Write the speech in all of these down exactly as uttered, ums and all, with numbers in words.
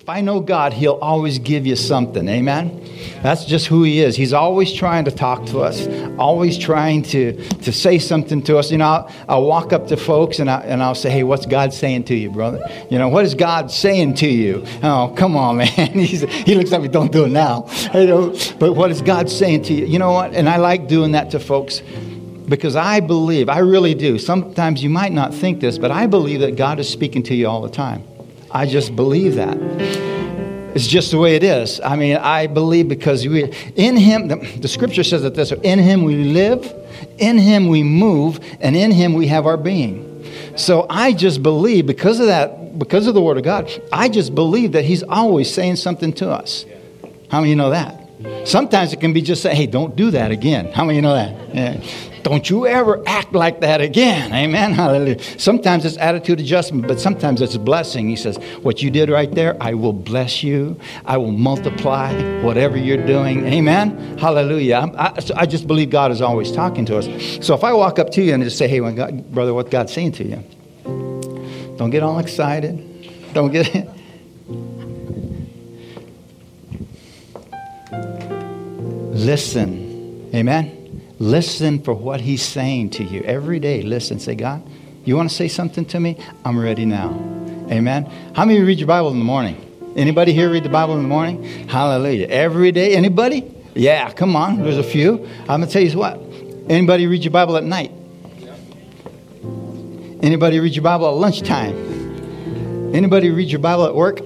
If I know God, He'll always give you something. Amen? That's just who He is. He's always trying to talk to us, always trying to, to say something to us. You know, I'll, I'll walk up to folks and, I, and I'll say, hey, what's God saying to you, brother? You know, what is God saying to you? Oh, come on, man. He's, he looks at me, don't do it now. You know, but what is God saying to you? You know what? And I like doing that to folks because I believe, I really do. Sometimes you might not think this, but I believe that God is speaking to you all the time. I just believe that. It's just the way it is. I mean, I believe because we, in Him, the, the Scripture says it this way, in Him we live, in Him we move, and in Him we have our being. So I just believe because of that, because of the Word of God, I just believe that He's always saying something to us. How many of you know that? Sometimes it can be just say, hey, don't do that again. How many of you know that? Yeah. Don't you ever act like that again. Amen. Hallelujah. Sometimes it's attitude adjustment, but sometimes it's a blessing. He says, what you did right there, I will bless you. I will multiply whatever you're doing. Amen. Hallelujah. I, I just believe God is always talking to us. So if I walk up to you and just say, hey, when God, brother, what God's saying to you? Don't get all excited. Don't get... Listen. Amen. Listen for what He's saying to you. Every day, listen. Say, God, you want to say something to me? I'm ready now. Amen. How many of you read your Bible in the morning? Anybody here read the Bible in the morning? Hallelujah. Every day? Anybody? Yeah, come on. There's a few. I'm going to tell you what. Anybody read your Bible at night? Anybody read your Bible at lunchtime? Anybody read your Bible at work?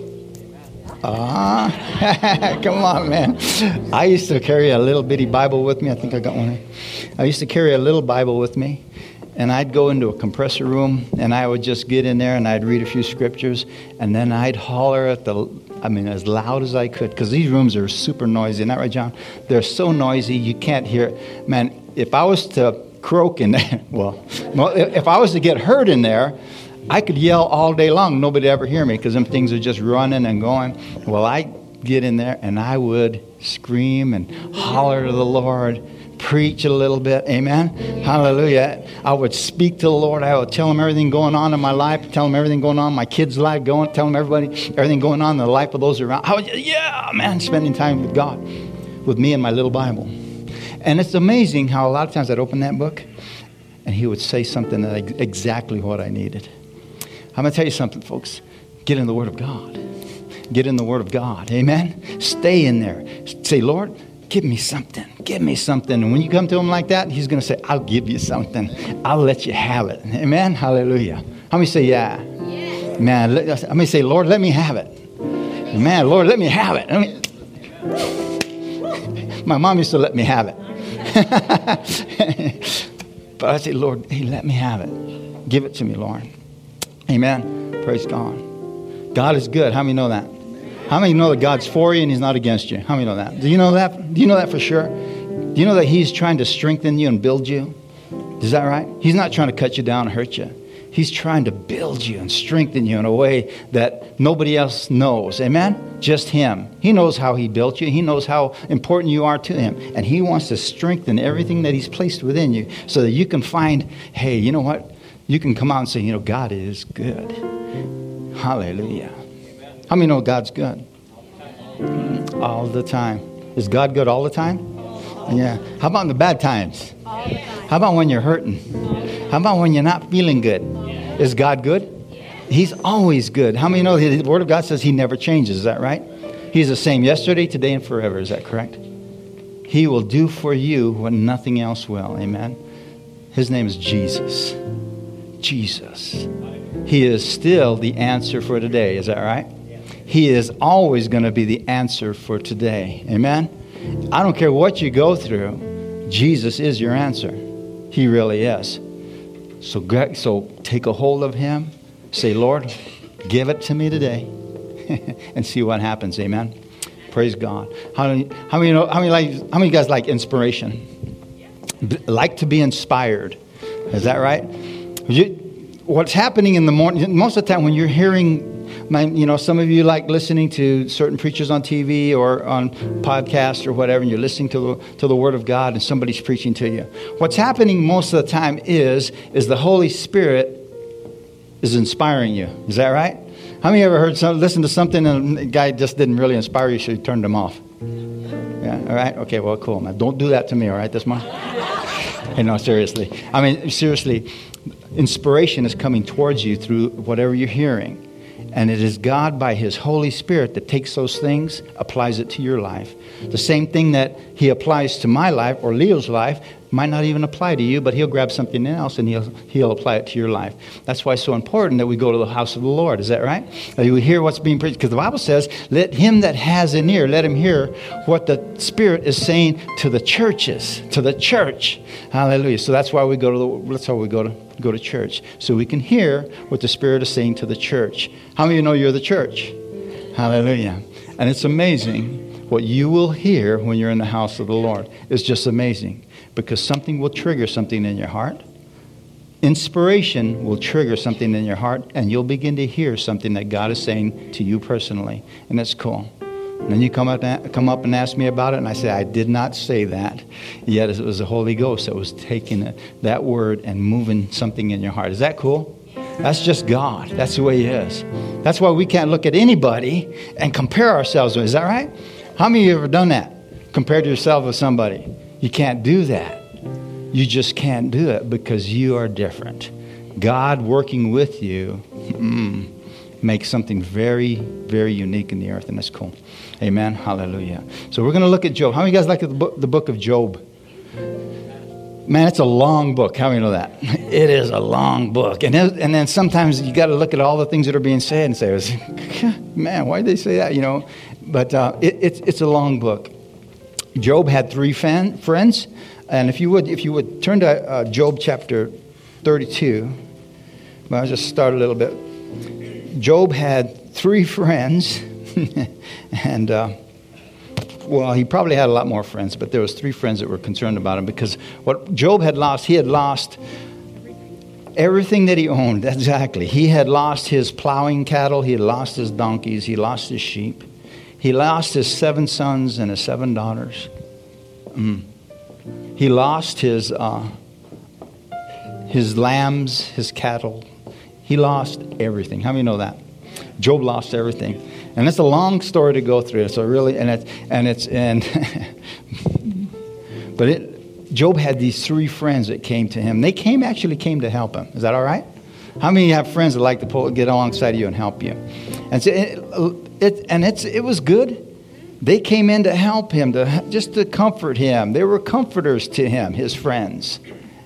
Ah, come on, man. I used to carry a little bitty Bible with me. I think I got one. I used to carry a little Bible with me, and I'd go into a compressor room, and I would just get in there, and I'd read a few scriptures, and then I'd holler at the, I mean, as loud as I could, because these rooms are super noisy. Isn't that right, John? They're so noisy, you can't hear it. Man, if I was to croak in there, well, well if I was to get hurt in there, I could yell all day long. Nobody would ever hear me because them things are just running and going. Well, I get in there and I would scream and holler to the Lord, preach a little bit. Amen. Hallelujah. I would speak to the Lord. I would tell Him everything going on in my life, tell Him everything going on in my kids' life, going, tell Him everybody, everything going on in the life of those around. I would, yeah, man, spending time with God, with me and my little Bible. And it's amazing how a lot of times I'd open that book and He would say something that exactly what I needed. I'm going to tell you something, folks. Get in the Word of God. Get in the Word of God. Amen? Stay in there. Say, Lord, give me something. Give me something. And when you come to Him like that, He's going to say, I'll give you something. I'll let you have it. Amen? Hallelujah. How many say, yeah? Yeah. Man, let, how many say, Lord, let me have it. Man, Lord, let me have it. I mean, my mom used to let me have it. But I say, Lord, hey, let me have it. Give it to me, Lord. Amen. Praise God. God is good. How many know that? How many know that God's for you and He's not against you? How many know that? Do you know that? Do you know that for sure? Do you know that He's trying to strengthen you and build you? Is that right? He's not trying to cut you down and hurt you. He's trying to build you and strengthen you in a way that nobody else knows. Amen? Just Him. He knows how He built you. He knows how important you are to Him. And He wants to strengthen everything that He's placed within you so that you can find, hey, you know what? You can come out and say, you know, God is good. Hallelujah. How many know God's good? All the time. Is God good all the time? Yeah. How about in the bad times? How about when you're hurting? How about when you're not feeling good? Is God good? He's always good. How many know the Word of God says He never changes? Is that right? He's the same yesterday, today, and forever. Is that correct? He will do for you what nothing else will. Amen. His name is Jesus. Jesus. He is still the answer for today. Is that right? He is always going to be the answer for today. Amen? I don't care what you go through. Jesus is your answer. He really is. So, so take a hold of Him. Say, Lord, give it to me today. And see what happens. Amen? Praise God. How many, how many, know, how many, like, how many guys like inspiration? Like to be inspired. Is that right? You, what's happening in the morning, most of the time when you're hearing, my, you know, some of you like listening to certain preachers on T V or on podcasts or whatever, and you're listening to the, to the Word of God and somebody's preaching to you. What's happening most of the time is, is the Holy Spirit is inspiring you. Is that right? How many ever heard some, listen to something and the guy just didn't really inspire you, so you turned him off? Yeah, all right? Okay, well, cool, man. Don't do that to me, all right, this month? Hey, no, seriously. I mean, seriously, inspiration is coming towards you through whatever you're hearing. And it is God by His Holy Spirit that takes those things, applies it to your life. The same thing that He applies to my life or Leo's life might not even apply to you, but He'll grab something else and He'll He'll apply it to your life. That's why it's so important that we go to the house of the Lord. Is that right? That we hear what's being preached. Because the Bible says, let him that has an ear, let him hear what the Spirit is saying to the churches, to the church. Hallelujah. So that's why we go to the, that's why we go to go to church. So we can hear what the Spirit is saying to the church. How many of you know you're the church? Hallelujah. And it's amazing what you will hear when you're in the house of the Lord. It's just amazing. Because something will trigger something in your heart. Inspiration will trigger something in your heart, and you'll begin to hear something that God is saying to you personally. And that's cool. And then you come up, come up and ask me about it, and I say, I did not say that. Yet it was the Holy Ghost that was taking that word and moving something in your heart. Is that cool? That's just God. That's the way He is. That's why we can't look at anybody and compare ourselves with. Is that right? How many of you have ever done that? Compared yourself with somebody? You can't do that. You just can't do it because you are different. God working with you mm, makes something very, very unique in the earth, and that's cool. Amen. Hallelujah. So we're going to look at Job. How many of you guys like the book, the book of Job? Man, it's a long book. How many know that? It is a long book. And then, and then sometimes you got to look at all the things that are being said and say, man, why did they say that? You know, but uh, it, it's it's a long book. Job had three fan, friends, and if you would, if you would turn to uh, Job chapter thirty-two, well, I'll just start a little bit. Job had three friends, and uh, well, he probably had a lot more friends, but there was three friends that were concerned about him because what Job had lost, he had lost everything that he owned. Exactly, he had lost his plowing cattle, he had lost his donkeys, he lost his sheep. He lost his seven sons and his seven daughters. Mm. He lost his uh, his lambs, his cattle. He lost everything. How many know that? Job lost everything, and it's a long story to go through. So really, and it's and it's and but it. Job had these three friends that came to him. They came actually came to help him. Is that all right? How many have friends that like to pull, get alongside of you and help you? And so it, it and it's it was good. They came in to help him, to just to comfort him. They were comforters to him, his friends.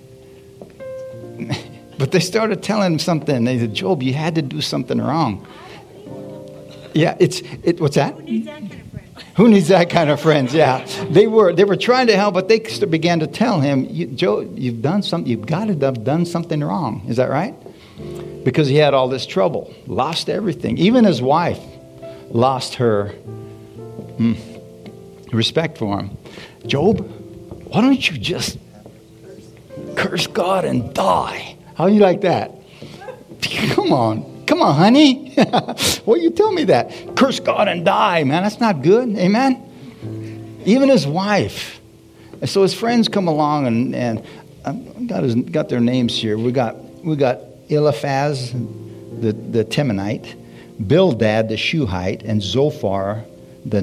But they started telling him something. They said, Job, you had to do something wrong. Yeah, it's it. What's that? Who needs that kind of friends? Who needs that kind of friends? Yeah, they were they were trying to help, but they began to tell him, you, Job, you've done something. You've got to have done something wrong. Is that right? Because he had all this trouble, lost everything. Even his wife lost her hmm, respect for him. Job, why don't you just curse God and die? How do you like that? Come on. Come on, honey. Well, you tell me that. Curse God and die, man. That's not good. Amen? Even his wife. And so his friends come along and, and I've got, his, got their names here. We got we got Eliphaz, the, the Temanite, Bildad, the Shuhite, and Zophar, the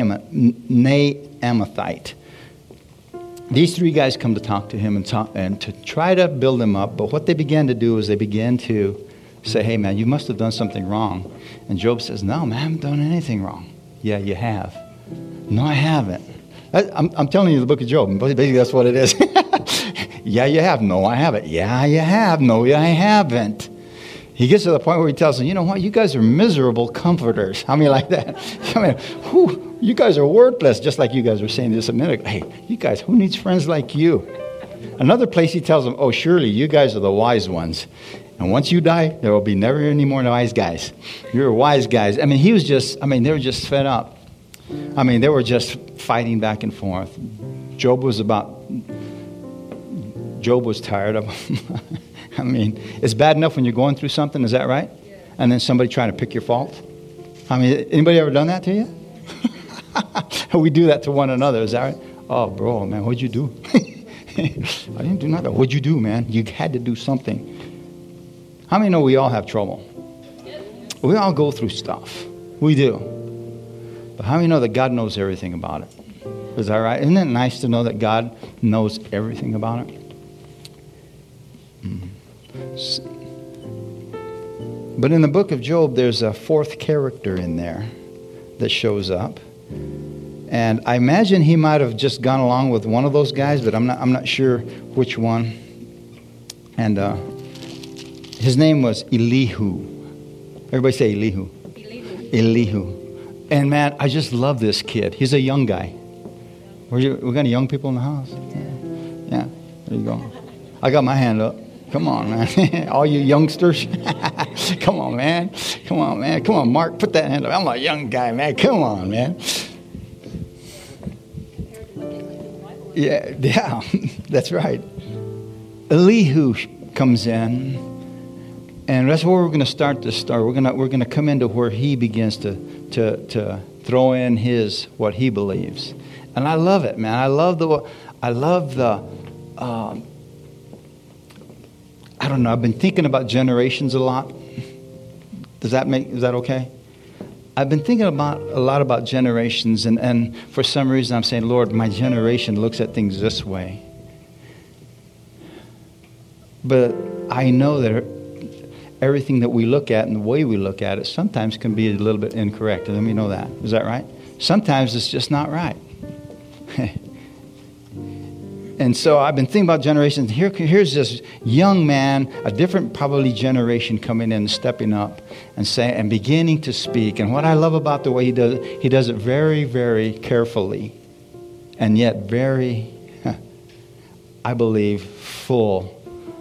Naamathite. These three guys come to talk to him and, talk, and to try to build him up. But what they began to do is they began to say, hey, man, you must have done something wrong. And Job says, no, man, I haven't done anything wrong. Yeah, you have. No, I haven't. I, I'm, I'm telling you the book of Job. Basically, that's what it is. Yeah, you have. No, I haven't. Yeah, you have. No, I haven't. He gets to the point where he tells them, you know what? You guys are miserable comforters. How many like that? I mean, whew, you guys are worthless, just like you guys were saying this a minute ago. Hey, you guys, who needs friends like you? Another place he tells them, oh, surely you guys are the wise ones. And once you die, there will be never any more wise guys. You're wise guys. I mean, he was just, I mean, they were just fed up. I mean, they were just fighting back and forth. Job was about, Job was tired of them. I mean, it's bad enough when you're going through something, is that right? Yeah. And then somebody trying to pick your fault. I mean, anybody ever done that to you? We do that to one another, is that right? Oh, bro, man, what'd you do? I didn't do nothing. What'd you do, man? You had to do something. How many know we all have trouble? We all go through stuff. We do. But how many know that God knows everything about it? Is that right? Isn't it nice to know that God knows everything about it? Mm. But in the book of Job, there's a fourth character in there that shows up. And I imagine he might have just gone along with one of those guys, but I'm not I'm not sure which one. And uh, his name was Elihu. Everybody say Elihu. Elihu. Elihu. And man, I just love this kid. He's a young guy. Were you, we got any young people in the house? Yeah. Yeah. There you go. I got my hand up. Come on, man. All you youngsters. Come on, man. Come on, man. Come on, Mark. Put that hand up. I'm a young guy, man. Come on, man. Yeah, yeah. That's right. Elihu comes in, and that's where we're going to start this story. We're going to we're going to come into where he begins to to to throw in his what he believes, and I love it, man. I love the I love the. Uh, I don't know. I've been thinking about generations a lot. Does that make, is that okay? I've been thinking about a lot about generations, and, and for some reason I'm saying, Lord, my generation looks at things this way. But I know that everything that we look at and the way we look at it sometimes can be a little bit incorrect. Let me know that. Is that right? Sometimes it's just not right. And so I've been thinking about generations. Here, here's this young man, a different probably generation coming in, stepping up and saying and beginning to speak. And what I love about the way he does it, he does it very, very carefully, and yet very, I believe, full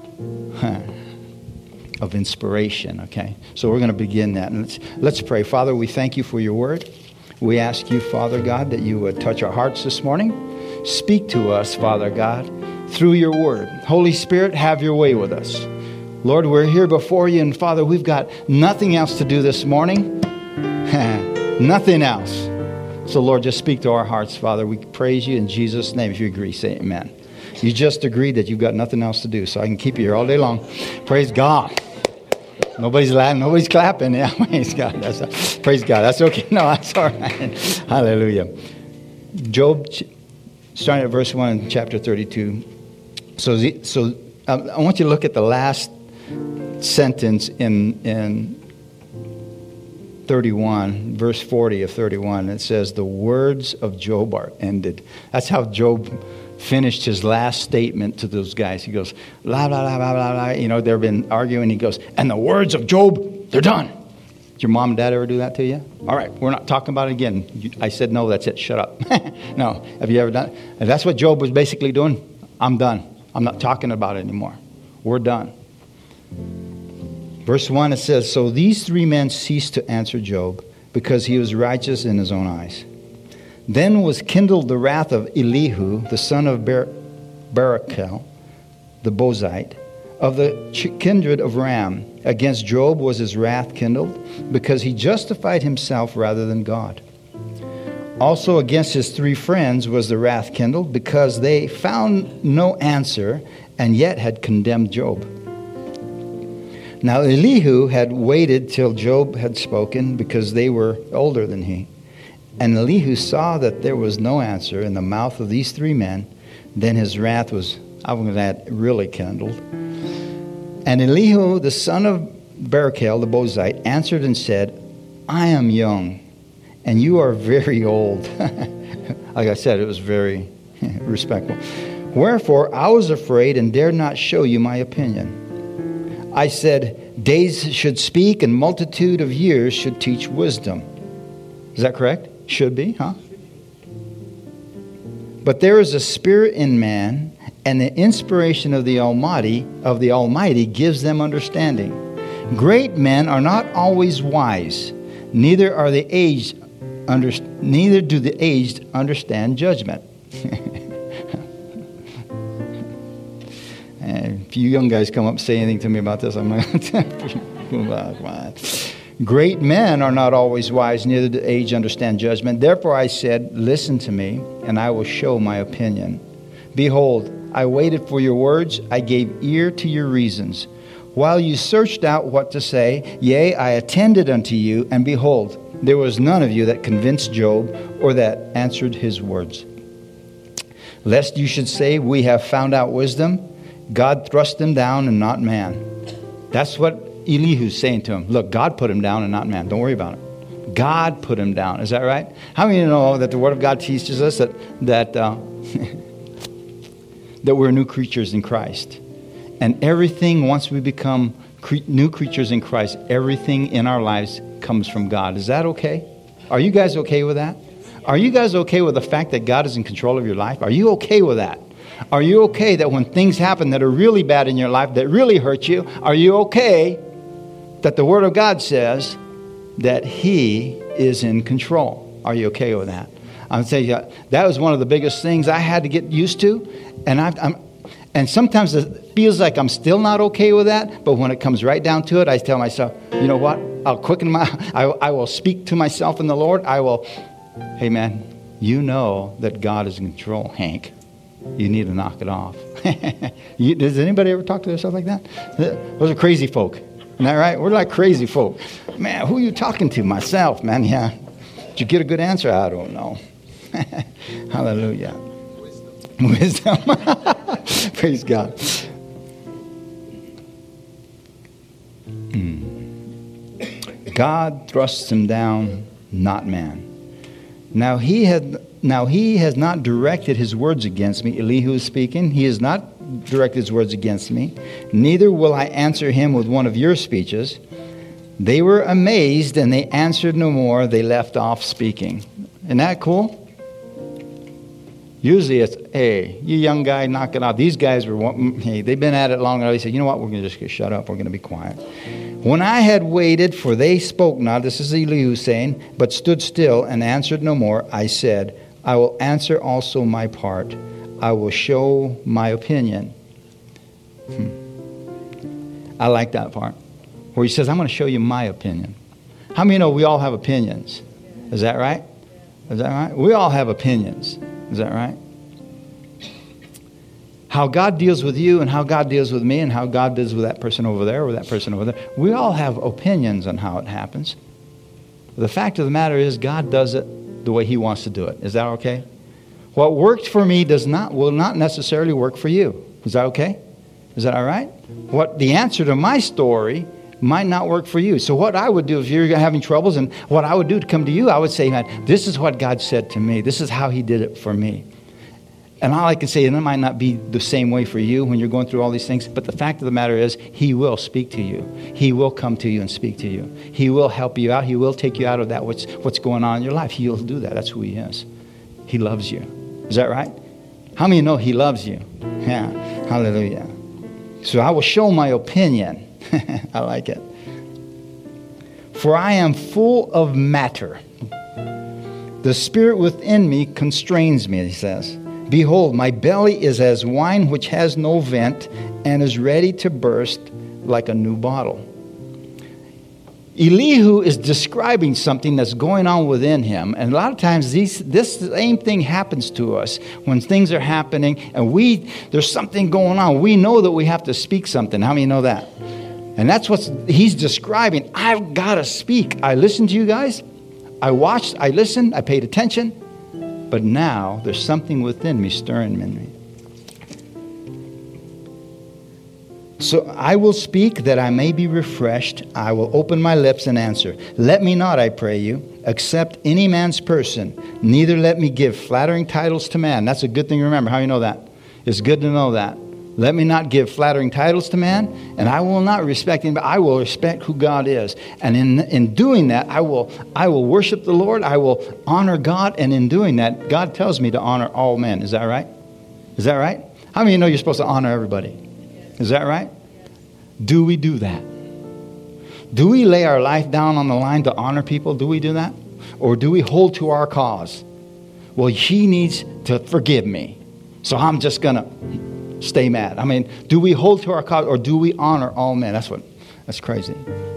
of inspiration. Okay, so we're going to begin that, and let's let's pray. Father, we thank you for your word. We ask you, Father God, that you would touch our hearts this morning. Speak to us, Father God, through your word. Holy Spirit, have your way with us. Lord, we're here before you, and Father, we've got nothing else to do this morning. Nothing else. So, Lord, just speak to our hearts, Father. We praise you in Jesus' name. If you agree, say amen. You just agreed that you've got nothing else to do, so I can keep you here all day long. Praise God. Nobody's laughing. Nobody's clapping. Yeah, praise God. That's, praise God. That's okay. No, that's all right. Hallelujah. Job, starting at verse one in chapter thirty-two. So, so um, I want you to look at the last sentence in in thirty-one, verse forty of thirty-one. It says, "The words of Job are ended." That's how Job finished his last statement to those guys. He goes, "La la la la la la." You know, they've been arguing. He goes, "And the words of Job, they're done." Did your mom and dad ever do that to you? All right, we're not talking about it again. You, I said, no, that's it. Shut up. No. Have you ever done it? And that's what Job was basically doing. I'm done. I'm not talking about it anymore. We're done. Verse one, it says, "So these three men ceased to answer Job because he was righteous in his own eyes. Then was kindled the wrath of Elihu, the son of Bar- Barachel, the Bozite, of the kindred of Ram. Against Job was his wrath kindled, because he justified himself rather than God. Also against his three friends was the wrath kindled, because they found no answer, and yet had condemned Job. Now Elihu had waited till Job had spoken, because they were older than he. And Elihu saw that there was no answer in the mouth of these three men. Then his wrath was, I'm going to add, really kindled. And Elihu, the son of Barachel, the Bozite, answered and said, I am young, and you are very old. Like I said, it was very respectful. Wherefore I was afraid and dared not show you my opinion. I said, days should speak, and multitude of years should teach wisdom. Is that correct? Should be, huh? But there is a spirit in man, and the inspiration of the Almighty of the Almighty gives them understanding. Great men are not always wise, neither are the aged under, neither do the aged understand judgment. And if you young guys come up and say anything to me about this, I'm going to. Great men are not always wise, neither do the aged understand judgment. Therefore I said, listen to me, and I will show my opinion. Behold, I waited for your words. I gave ear to your reasons. while you searched out what to say, yea, I attended unto you, and behold, there was none of you that convinced Job or that answered his words. Lest you should say, we have found out wisdom, God thrust him down and not man. That's what Elihu's saying to him. Look, God put him down and not man. Don't worry about it. God put him down. Is that right? How many of you know that the Word of God teaches us that that uh, that we're new creatures in Christ? And everything, once we become cre- new creatures in Christ, everything in our lives comes from God. Is that okay? Are you guys okay with that? Are you guys okay with the fact that God is in control of your life? Are you okay with that? Are you okay that when things happen that are really bad in your life, that really hurt you, are you okay that the Word of God says that He is in control? Are you okay with that? I'm telling you, that was one of the biggest things I had to get used to. And I've, I'm, and sometimes it feels like I'm still not okay with that. But when it comes right down to it, I tell myself, you know what? I'll quicken my, I, I will speak to myself in the Lord. I will, hey man, you know that God is in control, Hank. You need to knock it off. you, does anybody ever talk to themselves like that? Those are crazy folk. Isn't that right? We're like crazy folk. Man, who are you talking to? Myself, man. Yeah. Did you get a good answer? I don't know. Hallelujah. Wisdom. Wisdom. Praise God. Mm. God thrusts him down, not man. Now he had now he has not directed his words against me. Elihu is speaking. He has not directed his words against me. Neither will I answer him with one of your speeches. They were amazed and they answered no more. They left off speaking. Isn't that cool? Usually it's, hey, you young guy, knock it off. These guys were, hey, they've been at it long enough. They said, you know what, we're going to just shut up. We're going to be quiet. When I had waited, for they spoke not, this is Elihu saying, but stood still and answered no more, I said, I will answer also my part. I will show my opinion. Hmm. I like that part, where he says, I'm going to show you my opinion. How many know we all have opinions? Is that right? Is that right? We all have opinions. Is that right? How God deals with you and how God deals with me and how God deals with that person over there or that person over there. We all have opinions on how it happens. The fact of the matter is God does it the way He wants to do it. Is that okay? What worked for me does not will not necessarily work for you. Is that okay? Is that all right? What the answer to my story might not work for you. So what I would do if you're having troubles, and what I would do to come to you, I would say, man, this is what God said to me. This is how He did it for me. And all I can say, and it might not be the same way for you when you're going through all these things, but the fact of the matter is, He will speak to you. He will come to you and speak to you. He will help you out. He will take you out of that, what's, what's going on in your life. He'll do that. That's who He is. He loves you. Is that right? How many know He loves you? Yeah. Hallelujah. So I will show my opinion. I like it. For I am full of matter. The spirit within me constrains me, he says. Behold, my belly is as wine which has no vent and is ready to burst like a new bottle. Elihu is describing something that's going on within him. And a lot of times these, this same thing happens to us when things are happening and we there's something going on. We know that we have to speak something. How many know that? And that's what he's describing. I've got to speak. I listened to you guys. I watched. I listened. I paid attention. But now there's something within me stirring in me. So I will speak that I may be refreshed. I will open my lips and answer. Let me not, I pray you, accept any man's person. Neither let me give flattering titles to man. That's a good thing to remember. How do you know that? It's good to know that. Let me not give flattering titles to man, and I will not respect him, but I will respect who God is. And in in doing that, I will I will worship the Lord. I will honor God, and in doing that, God tells me to honor all men. Is that right? Is that right? How many of you know you're supposed to honor everybody? Is that right? Do we do that? Do we lay our life down on the line to honor people? Do we do that? Or do we hold to our cause? Well, he needs to forgive me, so I'm just going to stay mad. I mean, do we hold to our cause or do we honor all men? That's what, that's crazy.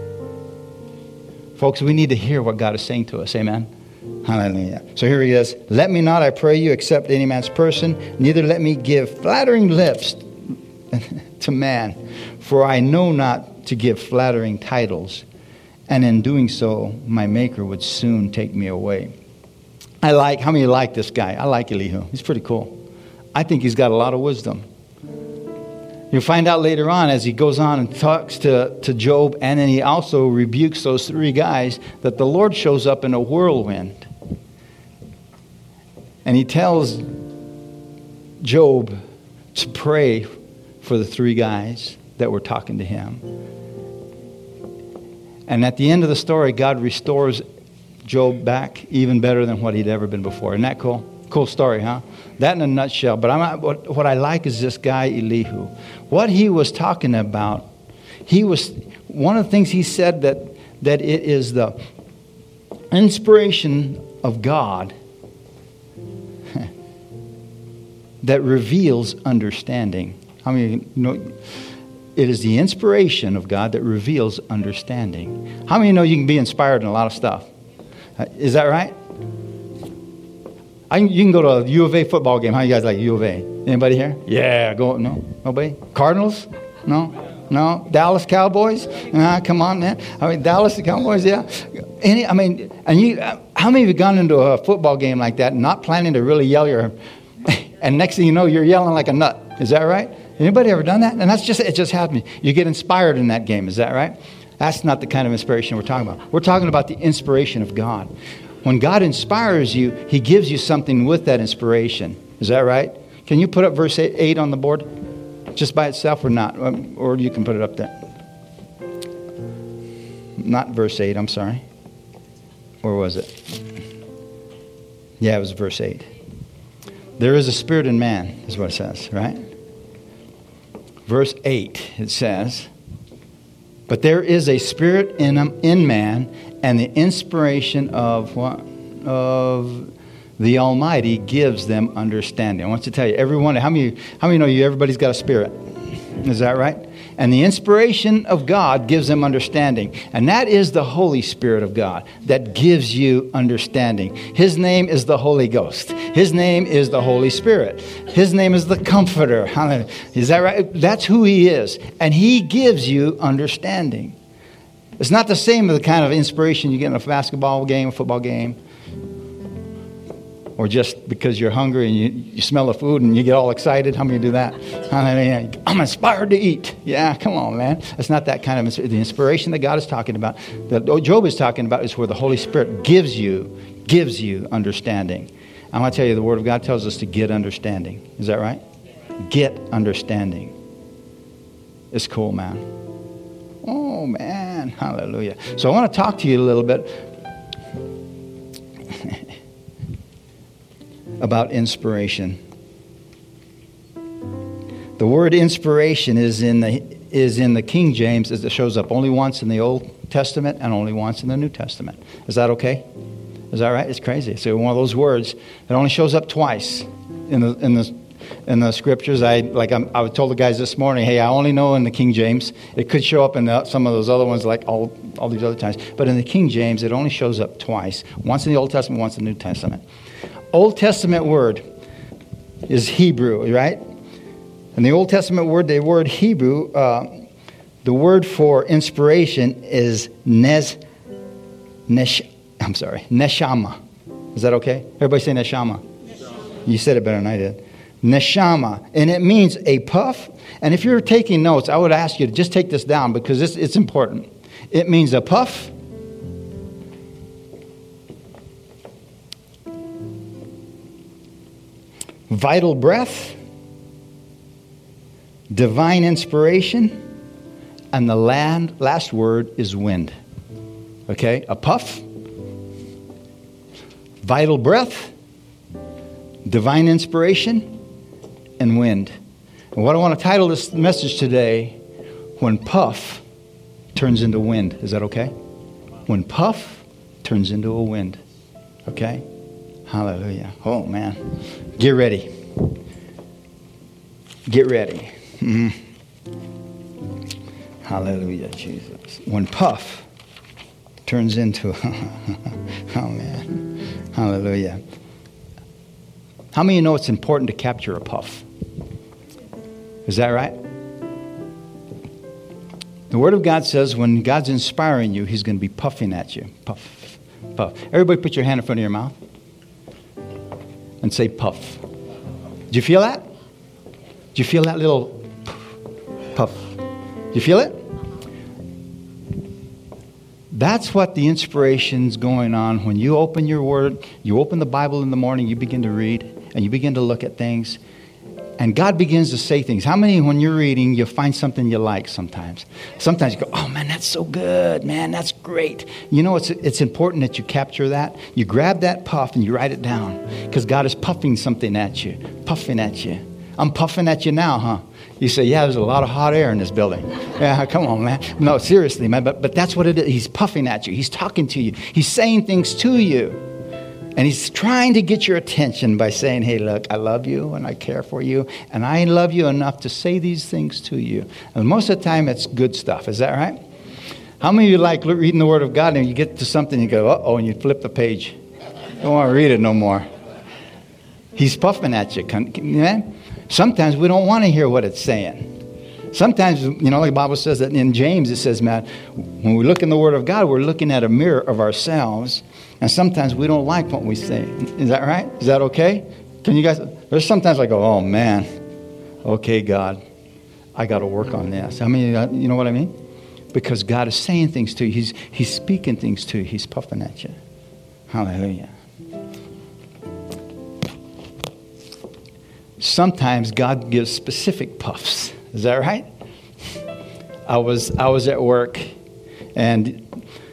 Folks, we need to hear what God is saying to us. Amen. Hallelujah. So here he is. Let me not, I pray you, accept any man's person. Neither let me give flattering lips, to man, for I know not to give flattering titles, and in doing so, my Maker would soon take me away. I like, how many like this guy? I like Elihu. He's pretty cool. I think he's got a lot of wisdom. You'll find out later on as he goes on and talks to, to Job, and then he also rebukes those three guys, that the Lord shows up in a whirlwind. And he tells Job to pray for the three guys that were talking to him. And at the end of the story, God restores Job back even better than what he'd ever been before. Isn't that cool? Cool story, huh? That in a nutshell. But I'm, what, what I like is this guy, Elihu. What he was talking about, he was, one of the things he said that, that it is the inspiration of God that reveals understanding. I mean, you know, it is the inspiration of God that reveals understanding. How many know you can be inspired in a lot of stuff? Uh, is that right? I can, you can go to a U of A football game. How you guys like U of A? Anybody here? Yeah, go. No, nobody. Cardinals? No, no. Dallas Cowboys? Nah, come on, man. I mean, Dallas Cowboys. Yeah. Any? I mean, and you. How many of you gone into a football game like that, not planning to really yell your, and next thing you know, you're yelling like a nut? Is that right? Anybody ever done that? And that's just, it just happened. You get inspired in that game. Is that right? That's not the kind of inspiration we're talking about. We're talking about the inspiration of God. When God inspires you, he gives you something with that inspiration. Is that right? Can you put up verse eight on the board? Just by itself or not? Or you can put it up there. Not verse eight, I'm sorry. Or was it? Yeah, it was verse eight. There is a spirit in man, is what it says, right? Verse eight, it says, but there is a spirit in in man, and the inspiration of what? Of the Almighty gives them understanding. I want to tell you, everyone, how many, how many know you, everybody's got a spirit? Is that right? And the inspiration of God gives them understanding. And that is the Holy Spirit of God that gives you understanding. His name is the Holy Ghost. His name is the Holy Spirit. His name is the Comforter. Is that right? That's who he is. And he gives you understanding. It's not the same as the kind of inspiration you get in a basketball game, a football game. Or just because you're hungry and you, you smell the food and you get all excited. How many do that? I'm inspired to eat. Yeah, come on, man. It's not that kind of the inspiration that God is talking about, that Job is talking about, is where the Holy Spirit gives you, gives you understanding. I want to tell you, the Word of God tells us to get understanding. Is that right? Get understanding. It's cool, man. Oh, man. Hallelujah. So I want to talk to you a little bit about inspiration. The word inspiration is in the is in the King James, as it shows up only once in the Old Testament and only once in the New Testament. Is that okay? Is that right? It's crazy. So one of those words that only shows up twice in the in the in the scriptures. I like I'm, I told the guys this morning, hey, I only know in the King James. It could show up in the, some of those other ones, like all all these other times. But in the King James, it only shows up twice. Once in the Old Testament, once in the New Testament. Old Testament word is Hebrew, right? And the Old Testament word, the word Hebrew, uh, the word for inspiration is nez, nesh, I'm sorry, neshama. Is that okay? Everybody say neshama. Neshama. You said it better than I did. Neshama. And it means a puff. And if you're taking notes, I would ask you to just take this down because it's, it's important. It means a puff, vital breath, divine inspiration, and the land, last word is wind. Okay? A puff, vital breath, divine inspiration, and wind. And what I want to title this message today, When Puff Turns into Wind. Is that okay? When puff turns into a wind. Okay? Hallelujah. Oh, man. Get ready. Get ready. Mm-hmm. Hallelujah, Jesus. When puff turns into... oh, man. Hallelujah. How many of you know it's important to capture a puff? Is that right? The Word of God says when God's inspiring you, He's going to be puffing at you. Puff, puff. Everybody put your hand in front of your mouth and say puff. Do you feel that? Do you feel that little puff? Do you feel it? That's what the inspiration's going on. When you open your Word, you open the Bible in the morning, you begin to read, and you begin to look at things. And God begins to say things. How many, when you're reading, you find something you like sometimes? Sometimes you go, oh, man, that's so good. Man, that's great. You know, it's it's important that you capture that. You grab that puff and you write it down because God is puffing something at you, puffing at you. I'm puffing at you now, huh? You say, yeah, there's a lot of hot air in this building. Yeah, come on, man. No, seriously, man. But, but that's what it is. He's puffing at you. He's talking to you. He's saying things to you. And He's trying to get your attention by saying, hey, look, I love you and I care for you. And I love you enough to say these things to you. And most of the time, it's good stuff. Is that right? How many of you like reading the Word of God and you get to something and you go, uh-oh, and you flip the page? Don't want to read it no more. He's puffing at you. Man. Sometimes we don't want to hear what it's saying. Sometimes, you know, like the Bible says that in James, it says, man, when we look in the Word of God, we're looking at a mirror of ourselves. And sometimes we don't like what we say. Is that right? Is that okay? Can you guys? There's sometimes I go, oh, man. Okay, God. I got to work on this. I mean, you know what I mean? Because God is saying things to you. He's, he's speaking things to you. He's puffing at you. Hallelujah. Sometimes God gives specific puffs. Is that right? I was I was at work, and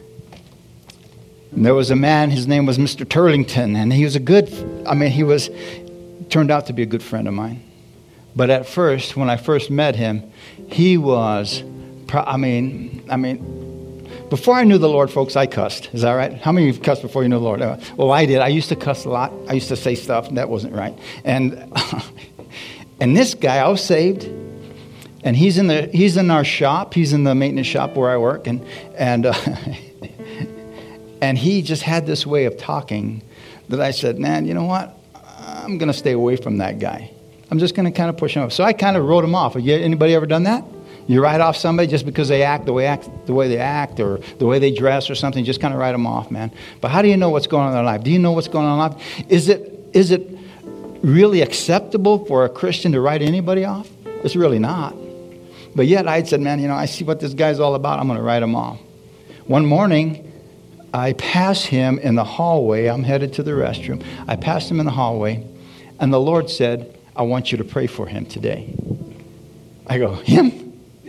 there was a man. His name was Mister Turlington, and he was a good. I mean, he was turned out to be a good friend of mine. But at first, when I first met him, he was. I mean, I mean, before I knew the Lord, folks, I cussed. Is that right? How many of you cussed before you knew the Lord? Well, I did. I used to cuss a lot. I used to say stuff that wasn't right. And and this guy, I was saved, and he's in the he's in our shop. He's in the maintenance shop where I work, and and uh, and he just had this way of talking that I said, man, you know what? I'm going to stay away from that guy. I'm just going to kind of push him up. So I kind of wrote him off. Anybody ever done that? You write off somebody just because they act the way act the way they act or the way they dress or something. Just kind of write them off, man. But how do you know what's going on in their life? Do you know what's going on in their life? Is it is it really acceptable for a Christian to write anybody off? It's really not. But yet I said, man, you know, I see what this guy's all about. I'm going to write him off. One morning, I pass him in the hallway. I'm headed to the restroom. I passed him in the hallway, and the Lord said, I want you to pray for him today. I go, him?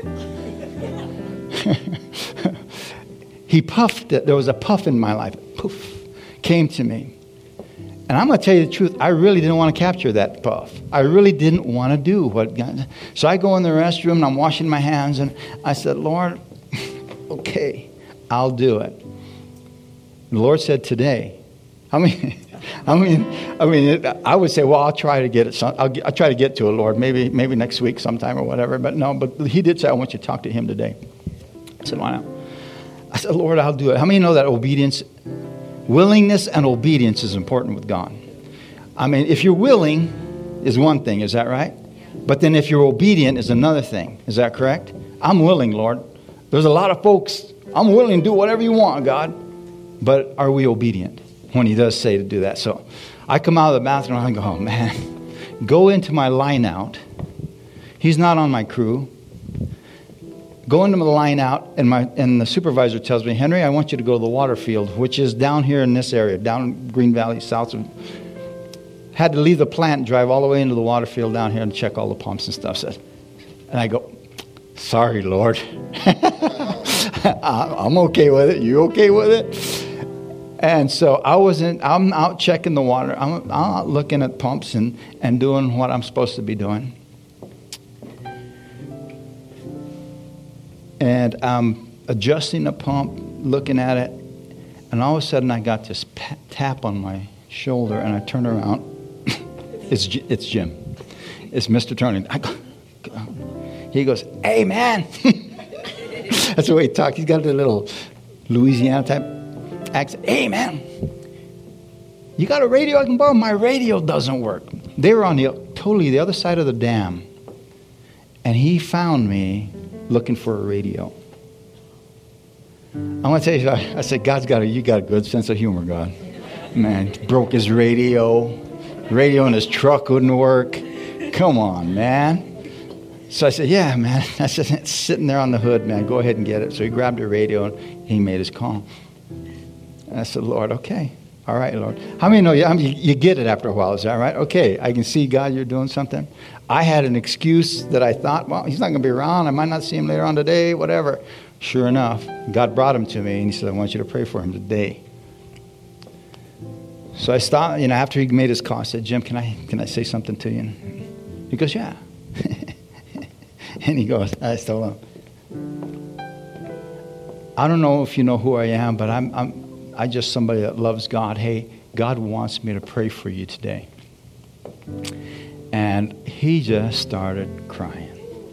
He puffed it. There was a puff in my life. Poof. Came to me. And I'm going to tell you the truth. I really didn't want to capture that puff. I really didn't want to do what God... So I go in the restroom and I'm washing my hands and I said, Lord, okay, I'll do it. The Lord said today. I mean, I mean, I mean, it, I would say, well, I'll try to get it. Some, I'll, I'll try to get to it, Lord. Maybe, maybe next week sometime or whatever. But no, but He did say, I want you to talk to Him today. I said, why not? I said, Lord, I'll do it. How many know that obedience, willingness and obedience is important with God? I mean, if you're willing is one thing, is that right? But then if you're obedient is another thing. Is that correct? I'm willing, Lord. There's a lot of folks, I'm willing to do whatever you want, God. But are we obedient when He does say to do that? So I come out of the bathroom and I go, oh, man, go into my line out. He's not on my crew. Go into the line out, and my and the supervisor tells me, Henry, I want you to go to the water field, which is down here in this area, down Green Valley, south of... Had to leave the plant and drive all the way into the water field down here and check all the pumps and stuff. And I go, sorry, Lord. I'm okay with it. You okay with it? And so I wasn't, I'm out checking the water. I'm, I'm out looking at pumps and, and doing what I'm supposed to be doing. And I'm adjusting the pump, looking at it, and all of a sudden I got this pat, tap on my shoulder, and I turn around. it's it's Jim. It's Mister Turning. I go, he goes, hey, man. That's the way he talks. He's got a little Louisiana type accent. Hey, man, you got a radio I can borrow? My radio doesn't work. They were on the totally the other side of the dam, and he found me looking for a radio. I'm going to tell you, I, I said, God's got a, you got a good sense of humor, God. Man, broke his radio. Radio in his truck wouldn't work. Come on, man. So I said, yeah, man. I said, it's sitting there on the hood, man. Go ahead and get it. So he grabbed the radio and he made his call. And I said, Lord, okay. All right, Lord. How many know you, I mean, you get it after a while? Is that right? Okay, I can see, God, you're doing something. I had an excuse that I thought, well, he's not going to be around. I might not see him later on today, whatever. Sure enough, God brought him to me, and he said, I want you to pray for him today. So I stopped, you know, after he made his call, I said, Jim, can I can I say something to you? And he goes, yeah. And he goes, I told him, I don't know if you know who I am, but I'm I'm I just somebody that loves God. Hey, God wants me to pray for you today. And he just started crying.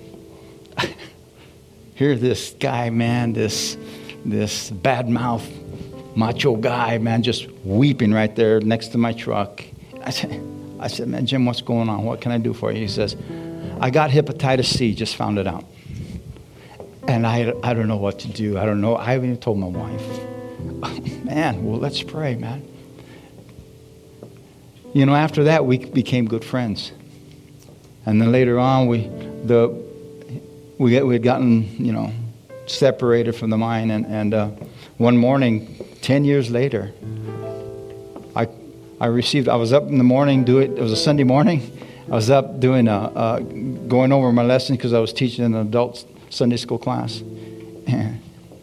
Here this guy, man, this this bad mouth, macho guy, man, just weeping right there next to my truck. I said, I said, man, Jim, what's going on? What can I do for you? He says, I got hepatitis C, just found it out. And I, I don't know what to do. I don't know. I haven't even told my wife. Man, well, let's pray, man. You know, after that, we became good friends. And then later on, we the we we had gotten, you know, separated from the mine. And, and uh, one morning, ten years later, I I received, I was up in the morning, do it, it was a Sunday morning. I was up doing, a, uh, going over my lessons because I was teaching an adult Sunday school class. And,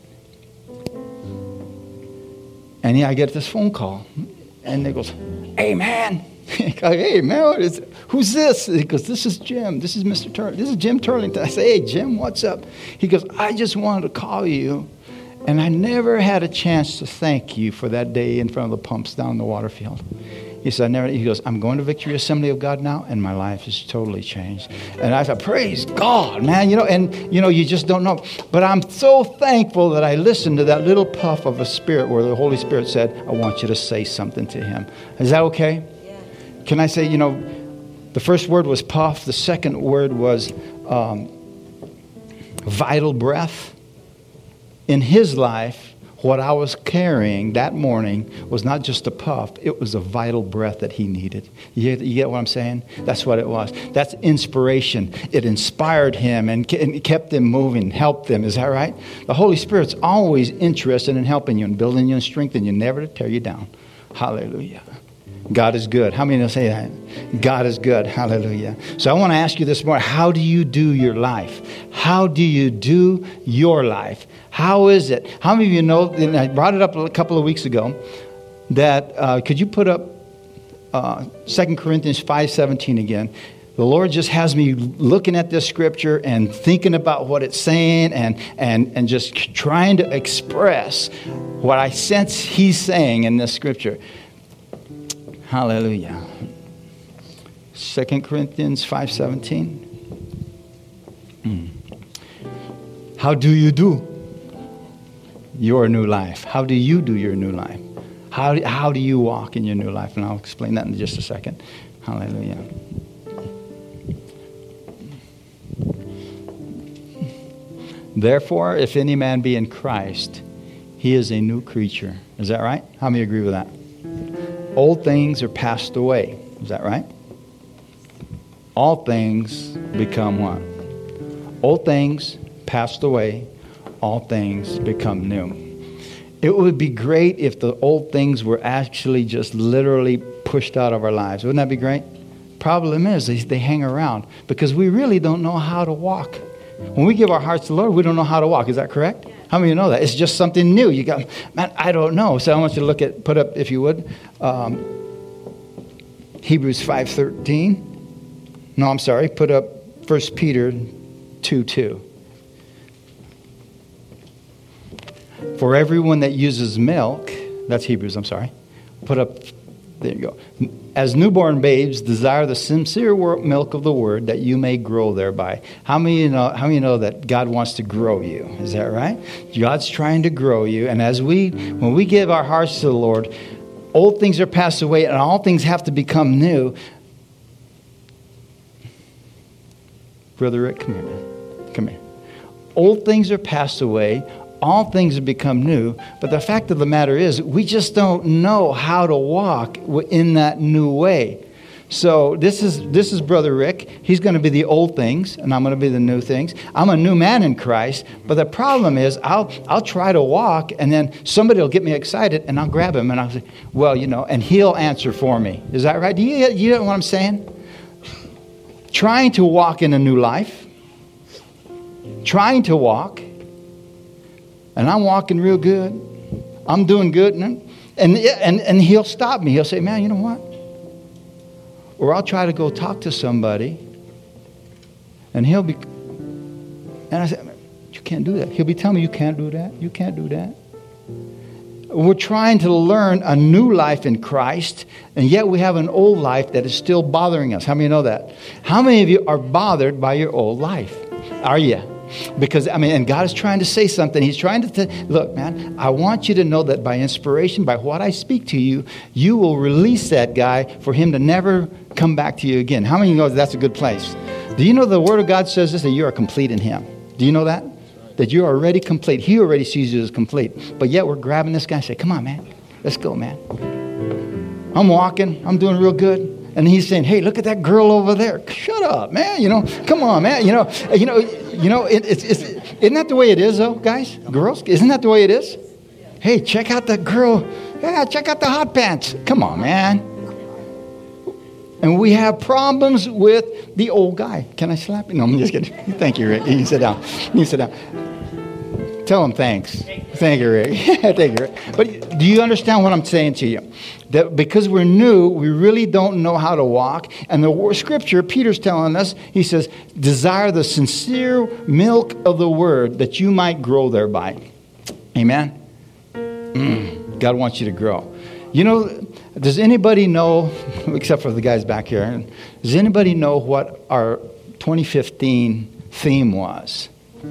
and yeah, I get this phone call. And they goes, hey, man. Go, hey, man, what is, who's this? He goes, this is Jim. This is Mister Turlington. This is Jim Turlington. I say, hey, Jim, what's up? He goes, I just wanted to call you. And I never had a chance to thank you for that day in front of the pumps down in the water field. He said, I never, he goes, I'm going to Victory Assembly of God now, and my life has totally changed. And I thought, praise God, man, you know, and, you know, you just don't know. But I'm so thankful that I listened to that little puff of a spirit where the Holy Spirit said, I want you to say something to him. Is that okay? Yeah. Can I say, you know, the first word was puff. The second word was um, vital breath. In his life, what I was carrying that morning was not just a puff. It was a vital breath that he needed. You get, you get what I'm saying? That's what it was. That's inspiration. It inspired him and kept him moving, helped him. Is that right? The Holy Spirit's always interested in helping you and building you and strengthening you, never to tear you down. Hallelujah. God is good. How many will say that? God is good. Hallelujah. So I want to ask you this morning, how do you do your life? How do you do your life? How is it? How many of you know, and I brought it up a couple of weeks ago, that, uh, could you put up uh, Second Corinthians five seventeen again? The Lord just has me looking at this scripture and thinking about what it's saying and, and, and just trying to express what I sense he's saying in this scripture. Hallelujah. Second Corinthians five seventeen. Hmm. How do you do your new life? How do you do your new life? How, how do you walk in your new life? And I'll explain that in just a second. Hallelujah. Therefore, if any man be in Christ, he is a new creature. Is that right? How many agree with that? Old things are passed away. Is that right? All things become what? Old things passed away. All things become new. It would be great if the old things were actually just literally pushed out of our lives. Wouldn't that be great? Problem is, they, they hang around because we really don't know how to walk. When we give our hearts to the Lord, we don't know how to walk. Is that correct? How many of you know that? It's just something new. You got, man, I don't know. So I want you to look at, put up, if you would, um, Hebrews five thirteen. No, I'm sorry. Put up First Peter two two. For everyone that uses milk, that's Hebrews, I'm sorry. Put up, there you go. As newborn babes, desire the sincere milk of the word that you may grow thereby. How many of you know, how many of you know that God wants to grow you? Is that right? God's trying to grow you. And as we, when we give our hearts to the Lord, old things are passed away and all things have to become new. Brother Rick, come here, man. Come here. Old things are passed away. all things have become new. But the fact of the matter is, we just don't know how to walk in that new way. So this is this is Brother Rick. He's going to be the old things, and I'm going to be the new things. I'm a new man in Christ. But the problem is, I'll I'll try to walk, and then somebody will get me excited, and I'll grab him, and I'll say, well, you know, and he'll answer for me. Is that right? Do you, you know what I'm saying? Trying to walk in a new life. Trying to walk. And I'm walking real good. I'm doing good. And, and, and, and he'll stop me. He'll say, man, you know what? Or I'll try to go talk to somebody. And he'll be... And I say, you can't do that. He'll be telling me, you can't do that. You can't do that. We're trying to learn a new life in Christ, and yet we have an old life that is still bothering us. How many know that? How many of you are bothered by your old life? Are you? Because, I mean, and God is trying to say something. He's trying to, t- look, man, I want you to know that by inspiration, by what I speak to you, you will release that guy for him to never come back to you again. How many know that that's a good place? Do you know the Word of God says this, that you are complete in Him? Do you know that? That you're already complete. He already sees you as complete. But yet we're grabbing this guy and say, come on, man. Let's go, man. I'm walking. I'm doing real good. And he's saying, hey, look at that girl over there. Shut up, man. You know, come on, man. You know, you know, you know. It, it's, it's, isn't that the way it is, though, guys? Girls? Isn't that the way it is? Hey, check out that girl. Yeah, check out the hot pants. Come on, man. And we have problems with the old guy. Can I slap you? No, I'm just kidding. Thank you, Rick. You can sit down. You can sit down. Tell him thanks. Thank you, Rick. Thank you, Rick. But do you understand what I'm saying to you? That because we're new, we really don't know how to walk. And the scripture, Peter's telling us, he says, desire the sincere milk of the word that you might grow thereby. Amen? Mm, God wants you to grow. You know, does anybody know, except for the guys back here, does anybody know what our twenty fifteen theme was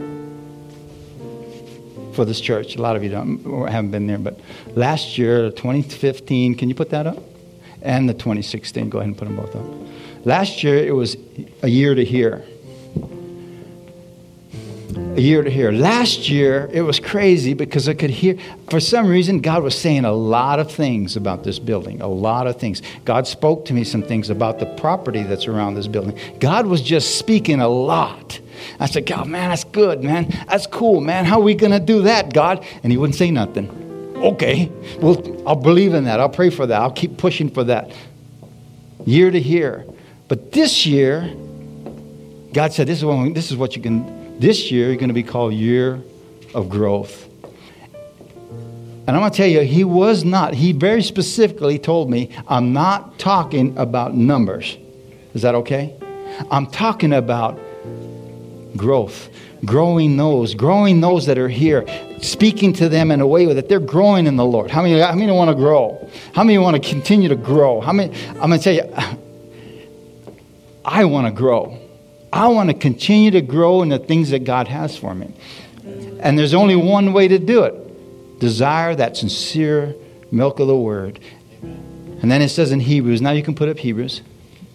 for this church? A lot of you don't, or haven't been there, but last year, twenty fifteen, can you put that up? And the twenty sixteen, go ahead and put them both up. Last year, it was a year to hear. A year to hear. Last year, it was crazy because I could hear, for some reason, God was saying a lot of things about this building, a lot of things. God spoke to me some things about the property that's around this building. God was just speaking a lot. I said, God, man, that's good, man. That's cool, man. How are we going to do that, God? And he wouldn't say nothing. Okay, well, I'll believe in that. I'll pray for that. I'll keep pushing for that. Year to hear. But this year, God said, this is what, this is what you can, this year, you're going to be called Year of Growth. And I'm going to tell you, he was not, he very specifically told me, I'm not talking about numbers. Is that okay? I'm talking about growth, growing those, growing those that are here, speaking to them in a way that they're growing in the Lord. How many, how many want to grow? How many want to continue to grow? How many? I'm going to tell you, I want to grow. I want to continue to grow in the things that God has for me. And there's only one way to do it. Desire that sincere milk of the word. And then it says in Hebrews, now you can put up Hebrews.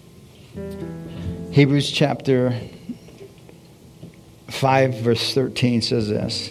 Hebrews chapter five, verse thirteen says this.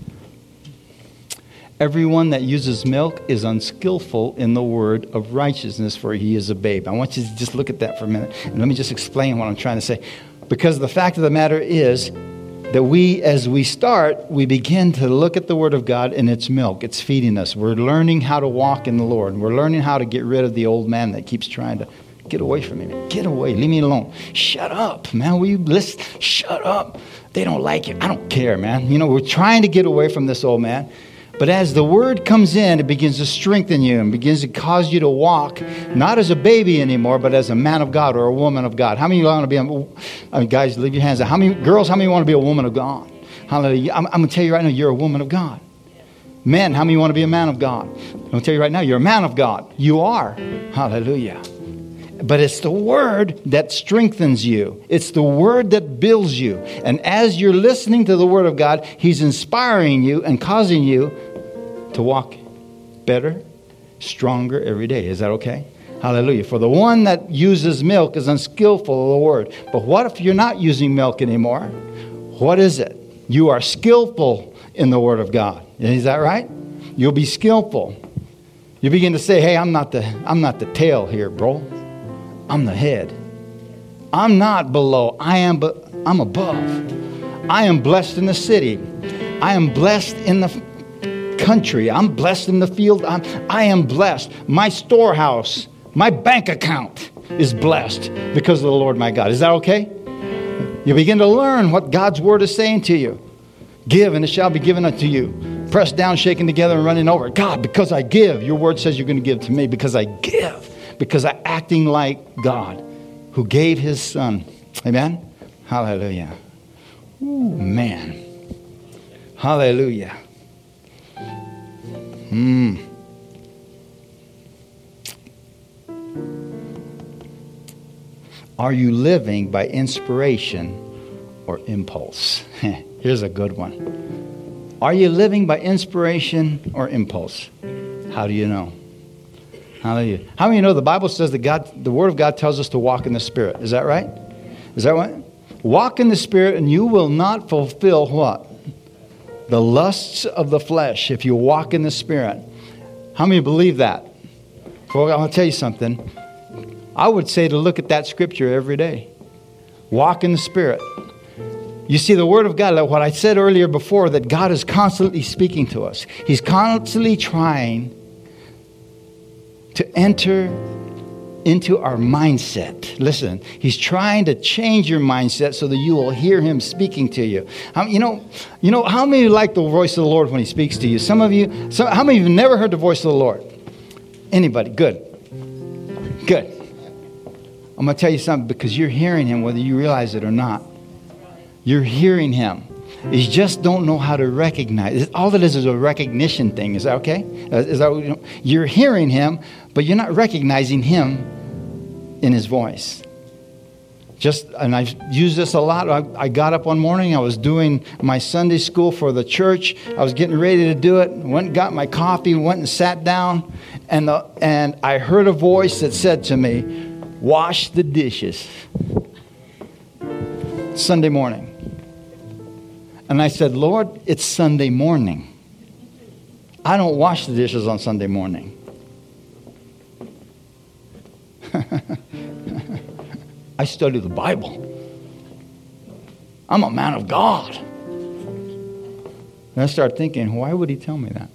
Everyone that uses milk is unskillful in the word of righteousness, for he is a babe. I want you to just look at that for a minute. And let me just explain what I'm trying to say. Because the fact of the matter is that we, as we start, we begin to look at the Word of God and its milk. It's feeding us. We're learning how to walk in the Lord. We're learning how to get rid of the old man that keeps trying to get away from me. Get away. Leave me alone. Shut up, man. Will you listen? Shut up. They don't like it. I don't care, man. You know, we're trying to get away from this old man. But as the word comes in, it begins to strengthen you and begins to cause you to walk, not as a baby anymore, but as a man of God or a woman of God. How many of you want to be, a, I mean, guys, leave your hands up. How many girls, how many want to be a woman of God? Hallelujah. I'm, I'm going to tell you right now, you're a woman of God. Men, how many want to be a man of God? I'm going to tell you right now, you're a man of God. You are. Hallelujah. But it's the word that strengthens you. It's the word that builds you. And as you're listening to the word of God, he's inspiring you and causing you to walk better, stronger every day. Is that okay? Hallelujah. For the one that uses milk is unskillful of the word. But what if you're not using milk anymore? What is it? You are skillful in the Word of God. Is that right? You'll be skillful. You begin to say, hey, I'm not the I'm not the tail here, bro. I'm the head. I'm not below. I am but I'm above. I am blessed in the city. I am blessed in the country. I'm blessed in the field. I'm, I am blessed. My storehouse, my bank account is blessed because of the Lord my God. Is that okay? You begin to learn what God's word is saying to you. Give and it shall be given unto you. Pressed down, shaken together, and running over. God, because I give, your word says you're going to give to me. Because I give. Because I'm acting like God who gave his son. Amen? Hallelujah. Ooh, man. Hallelujah. Hmm. Are you living by inspiration or impulse? Here's a good one. Are you living by inspiration or impulse? How do you know? Hallelujah. How many of you know the Bible says that God, the Word of God tells us to walk in the Spirit? Is that right? Is that right? Walk in the Spirit and you will not fulfill what? The lusts of the flesh if you walk in the Spirit. How many believe that? Well, I'm going to tell you something. I would say to look at that scripture every day. Walk in the Spirit. You see, the Word of God, like what I said earlier before, that God is constantly speaking to us. He's constantly trying to enter into our mindset. Listen, he's trying to change your mindset so that you will hear him speaking to you. How, you know, you know, how many of you like the voice of the Lord when he speaks to you? Some of you, some, how many of you have never heard the voice of the Lord? Anybody? Good. Good. I'm going to tell you something, because you're hearing him whether you realize it or not. You're hearing him. You just don't know how to recognize it. All it is is a recognition thing. Is that okay? Is that, you know, you're hearing him, but you're not recognizing him in his voice. Just, and I've used this a lot. I, I got up one morning. I was doing my Sunday school for the church. I was getting ready to do it. Went and got my coffee. Went and sat down. And the, and I heard a voice that said to me, "Wash the dishes." Sunday morning. And I said, "Lord, it's Sunday morning. I don't wash the dishes on Sunday morning." I study the Bible. I'm a man of God. And I started thinking, why would he tell me that?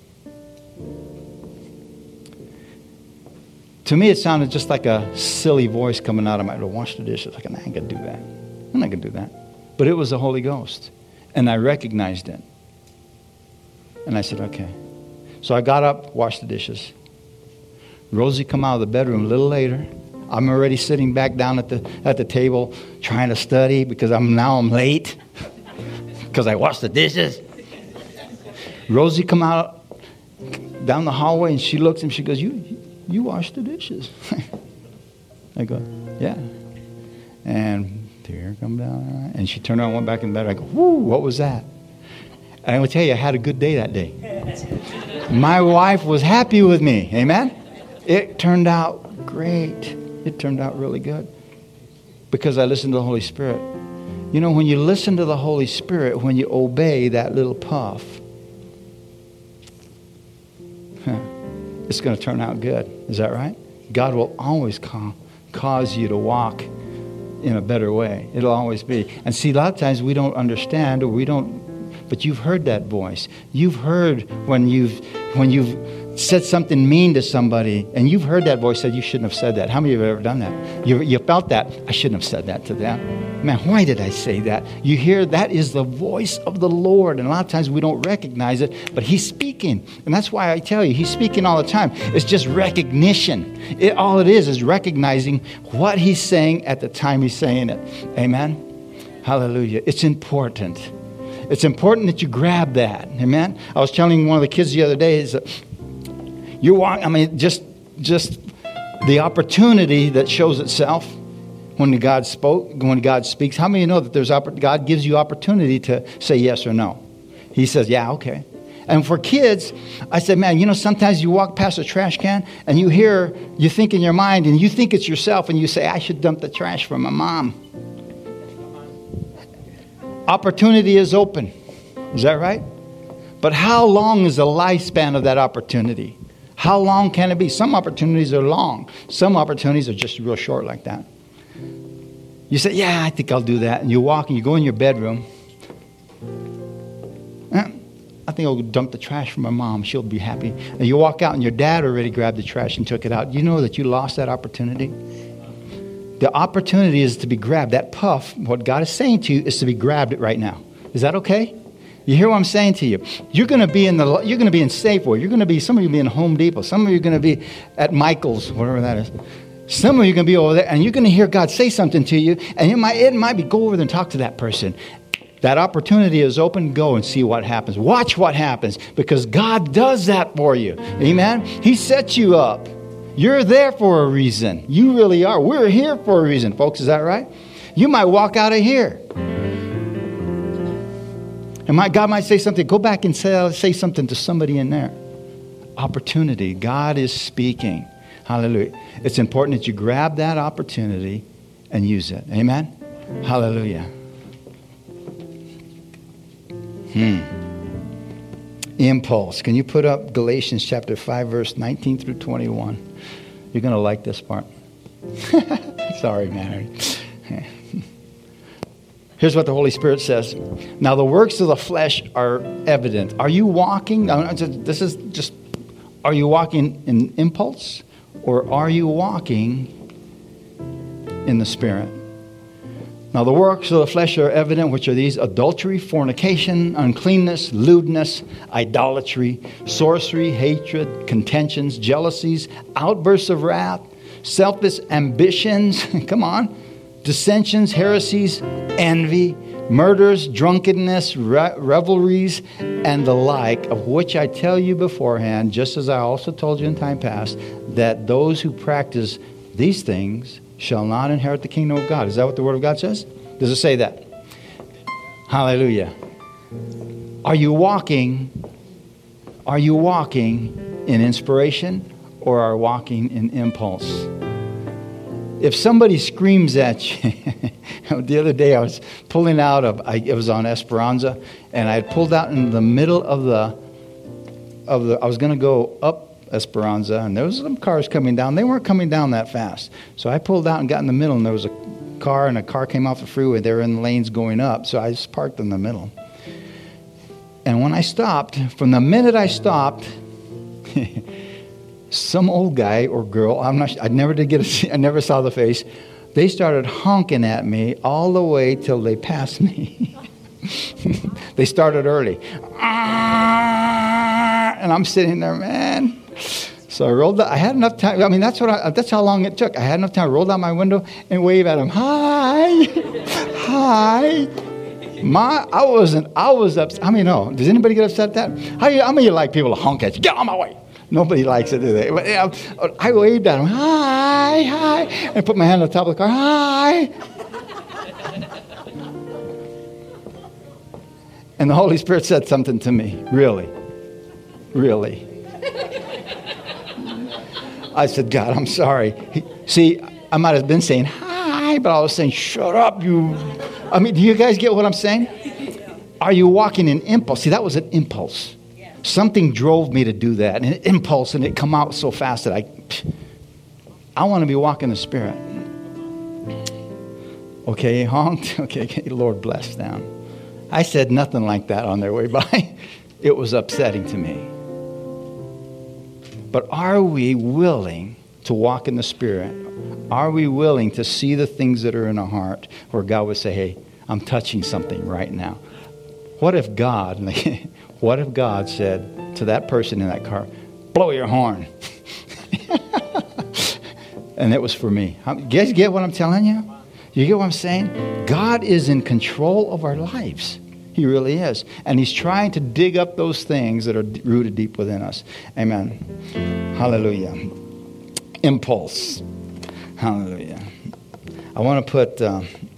To me, it sounded just like a silly voice coming out of my, to wash the dishes. Like, I ain't going to do that. I'm not going to do that. But it was the Holy Ghost. And I recognized it. And I said, okay. So I got up, washed the dishes. Rosie come out of the bedroom a little later. I'm already sitting back down at the at the table trying to study because I'm now I'm late because I washed the dishes. Rosie come out down the hallway and she looks and she goes, "You you washed the dishes." I go, "Yeah." And tear come down, and she turned around and went back in bed. I go, "Whoo, what was that?" And I will tell you, I had a good day that day. My wife was happy with me. Amen? It turned out great. It turned out really good. Because I listened to the Holy Spirit. You know, when you listen to the Holy Spirit, when you obey that little puff, huh, it's going to turn out good. Is that right? God will always ca- cause you to walk in a better way. It'll always be. And see, a lot of times we don't understand, or we don't, but you've heard that voice. You've heard when you've when you've said something mean to somebody, and you've heard that voice said, "You shouldn't have said that." How many of you have ever done that? You, you felt that, "I shouldn't have said that to them. Man, why did I say that?" You hear that is the voice of the Lord. And a lot of times we don't recognize it, but he's speaking. And that's why I tell you, he's speaking all the time. It's just recognition. It, all it is is recognizing what he's saying at the time he's saying it. Amen? Hallelujah. It's important. It's important that you grab that. Amen? I was telling one of the kids the other day, is that you're walking, I mean, just, just the opportunity that shows itself when God spoke, when God speaks. How many of you know that there's God gives you opportunity to say yes or no? He says, "Yeah, okay." And for kids, I said, man, you know, sometimes you walk past a trash can and you hear, you think in your mind and you think it's yourself and you say, "I should dump the trash for my mom." Opportunity is open. Is that right? But how long is the lifespan of that opportunity? How long can it be? Some opportunities are long. Some opportunities are just real short like that. You say, yeah, I think I'll do that. And you walk and you go in your bedroom. Eh, I think I'll dump the trash for my mom. She'll be happy. And you walk out and your dad already grabbed the trash and took it out. You know that you lost that opportunity? The opportunity is to be grabbed. That puff, what God is saying to you, is to be grabbed right now. Is that okay? You hear what I'm saying to you? You're going to be in the. You're going to be in Safeway. You're going to be. Some of you will be in Home Depot. Some of you are going to be at Michael's, whatever that is. Some of you are going to be over there, and you're going to hear God say something to you, and it might. It might be go over there and talk to that person. That opportunity is open. Go and see what happens. Watch what happens, because God does that for you. Amen. He sets you up. You're there for a reason. You really are. We're here for a reason, folks. Is that right? You might walk out of here. And my God might say something. Go back and say, say something to somebody in there. Opportunity. God is speaking. Hallelujah. It's important that you grab that opportunity and use it. Amen? Hallelujah. Hmm. Impulse. Can you put up Galatians chapter five, verse nineteen through twenty-one? You're going to like this part. Sorry, man. Here's what the Holy Spirit says. Now the works of the flesh are evident. Are you walking? This is just, are you walking in impulse? Or are you walking in the Spirit? Now the works of the flesh are evident, which are these: adultery, fornication, uncleanness, lewdness, idolatry, sorcery, hatred, contentions, jealousies, outbursts of wrath, selfish ambitions, come on, dissensions, heresies, envy, murders, drunkenness, re- revelries, and the like, of which I tell you beforehand, just as I also told you in time past, that those who practice these things shall not inherit the kingdom of God. Is that what the Word of God says? Does it say that? Hallelujah. Are you walking, are you walking in inspiration, or are you walking in impulse? If somebody screams at you, the other day I was pulling out of, I, it was on Esperanza, and I had pulled out in the middle of the, of the, I was going to go up Esperanza, and there was some cars coming down. They weren't coming down that fast. So I pulled out and got in the middle, and there was a car, and a car came off the freeway. They were in the lanes going up, so I just parked in the middle. And when I stopped, from the minute I stopped, some old guy or girl, I'm not, I never did get a, I never saw the face. They started honking at me all the way till they passed me. They started early. And I'm sitting there, man. So I rolled out. I had enough time. I mean, that's what. I, that's how long it took. I had enough time. I rolled out my window and waved at him. Hi, hi. My, I wasn't. I was upset. I mean, no. Does anybody get upset at that? How, you, how many of you like people to honk at you? Get on my way. Nobody likes it, do they? But, yeah, I waved at him. Hi, hi. And put my hand on the top of the car. Hi. And the Holy Spirit said something to me. Really, really. I said, God, I'm sorry. He, see, I might have been saying hi, but I was saying, shut up, you. I mean, do you guys get what I'm saying? Are you walking in impulse? See, that was an impulse. Something drove me to do that, an impulse, and it come out so fast that I, I want to be walking the Spirit. Okay, honked. Okay, okay, Lord bless them. I said nothing like that on their way by. It was upsetting to me. But are we willing to walk in the Spirit? Are we willing to see the things that are in our heart where God would say, hey, I'm touching something right now? What if God, what if God said to that person in that car, blow your horn? And it was for me. You guys get what I'm telling you? You get what I'm saying? God is in control of our lives. He really is. And He's trying to dig up those things that are rooted deep within us. Amen. Hallelujah. Impulse. Hallelujah. I want to put... Uh,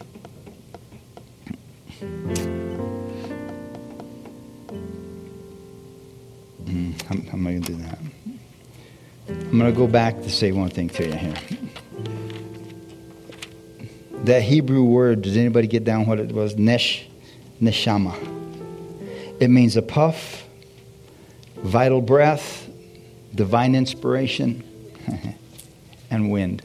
how, how am I going to do that? I'm going to go back to say one thing to you here. That Hebrew word, does anybody get down what it was? Nesh. Neshama. It means a puff, vital breath, divine inspiration, and wind.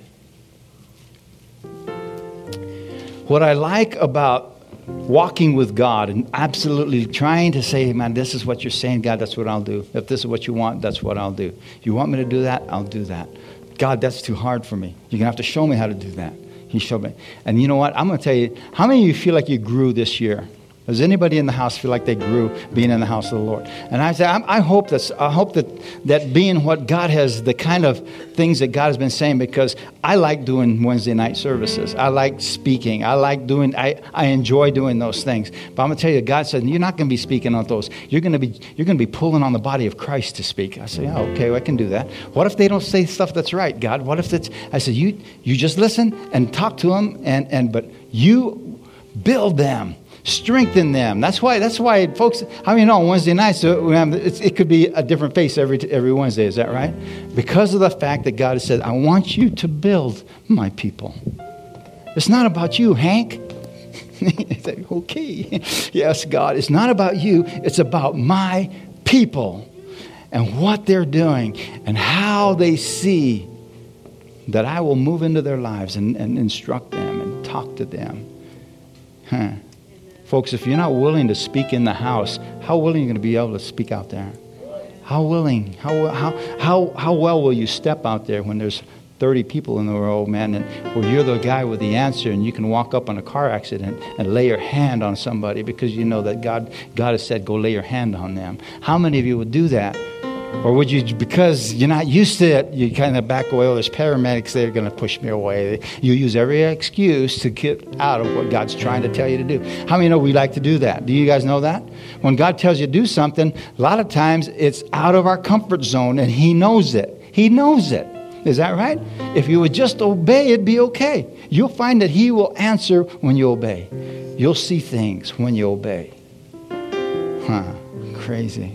What I like about walking with God and absolutely trying to say, man, this is what you're saying, God, that's what I'll do. If this is what you want, that's what I'll do. You want me to do that? I'll do that. God, that's too hard for me. You're going to have to show me how to do that. He showed me. And you know what? I'm going to tell you, how many of you feel like you grew this year? Does anybody in the house feel like they grew being in the house of the Lord? And I say, I, I hope that I hope that that being what God has, the kind of things that God has been saying, because I like doing Wednesday night services. I like speaking. I like doing. I, I enjoy doing those things. But I'm gonna tell you, God said you're not gonna be speaking on those. You're gonna be you're gonna be pulling on the body of Christ to speak. I say, oh, okay, well, I can do that. What if they don't say stuff that's right, God? What if it's? I said, you you just listen and talk to them, and and but you build them. Strengthen them. That's why. That's why, folks. How many know on Wednesday nights it's, it could be a different face every every Wednesday? Is that right? Because of the fact that God has said, "I want you to build my people." It's not about you, Hank. Like, okay, yes, God. It's not about you. It's about my people and what they're doing and how they see that I will move into their lives and, and instruct them and talk to them. Huh. Folks, if you're not willing to speak in the house, how willing are you going to be able to speak out there? How willing? How how how how well will you step out there when there's thirty people in the world, man, and where you're the guy with the answer, and you can walk up on a car accident and lay your hand on somebody because you know that God God has said, go lay your hand on them. How many of you would do that? Or would you, because you're not used to it, you kind of back away? Oh, there's paramedics, they're going to push me away. You use every excuse to get out of what God's trying to tell you to do. How many know we like to do that? Do you guys know that? When God tells you to do something, a lot of times it's out of our comfort zone, and He knows it. He knows it. Is that right? If you would just obey, it'd be okay. You'll find that He will answer when you obey. You'll see things when you obey. Huh, crazy.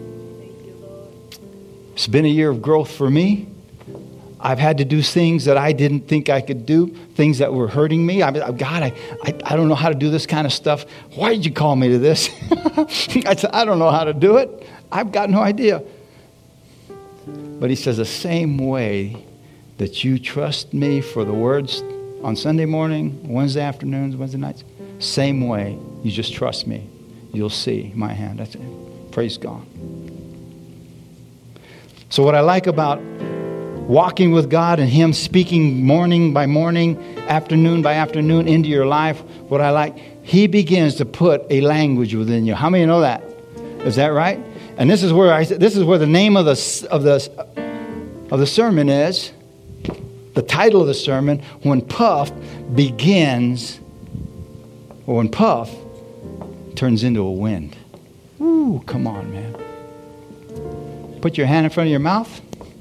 It's been a year of growth for me. I've had to do things that I didn't think I could do, things that were hurting me. I mean, God, I, I, I don't know how to do this kind of stuff. Why did you call me to this? I said, I don't know how to do it. I've got no idea. But He says, the same way that you trust me for the words on Sunday morning, Wednesday afternoons, Wednesday nights, same way you just trust me. You'll see my hand. That's it. Praise God. So what I like about walking with God and Him speaking morning by morning, afternoon by afternoon into your life, what I like, He begins to put a language within you. How many know that? Is that right? And this is where I this is where the name of the of the of the sermon is. The title of the sermon, when puff begins, or when puff turns into a wind. Ooh, come on, man. Put your hand in front of your mouth.